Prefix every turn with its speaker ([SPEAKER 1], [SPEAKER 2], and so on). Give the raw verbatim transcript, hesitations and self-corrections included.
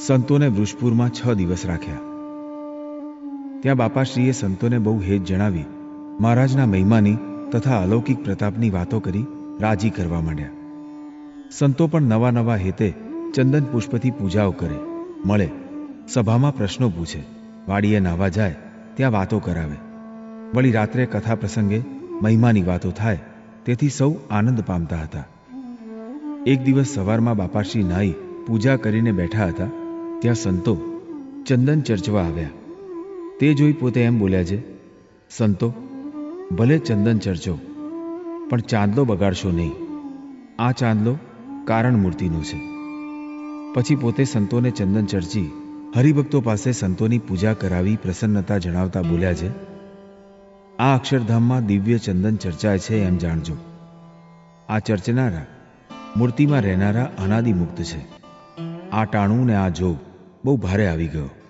[SPEAKER 1] સંતોને વૃષપુરમાં છ દિવસ રાખ્યા. ત્યાં બાપાશ્રીએ સંતોને બહુ હેત જણાવી મહારાજના મહિમાની તથા અલૌકિક પ્રતાપની વાતો કરી રાજી કરવા માંડ્યા. સંતો પણ નવા નવા હેતે ચંદન પુષ્પથી પૂજાઓ કરે, મળે, સભામાં પ્રશ્નો પૂછે, વાડીએ નાવા જાય ત્યાં વાતો કરાવે. વળી રાત્રે કથા પ્રસંગે મહિમાની વાતો થાય, તેથી સૌ આનંદ પામતા હતા. એક દિવસ સવારમાં બાપાશ્રી નાઈ પૂજા કરીને બેઠા હતા, ત્યાં સંતો ચંદન ચર્ચવા આવ્યા. તે જોઈ પોતે એમ બોલ્યા છે, સંતો, ભલે ચંદન ચર્ચો, પણ ચાંદલો બગાડશો નહીં. આ ચાંદલો કારણ મૂર્તિનો છે. પછી પોતે સંતોને ચંદન ચર્ચી હરિભક્તો પાસે સંતોની પૂજા કરાવી પ્રસન્નતા જણાવતા બોલ્યા છે, આ અક્ષરધામમાં દિવ્ય ચંદન ચર્ચાય છે એમ જાણજો. આ ચર્ચનારા મૂર્તિમાં રહેનારા અનાદિ મુક્ત છે. આ ટાણું ને આ જોગ બહુ ભારે આવી ગયો.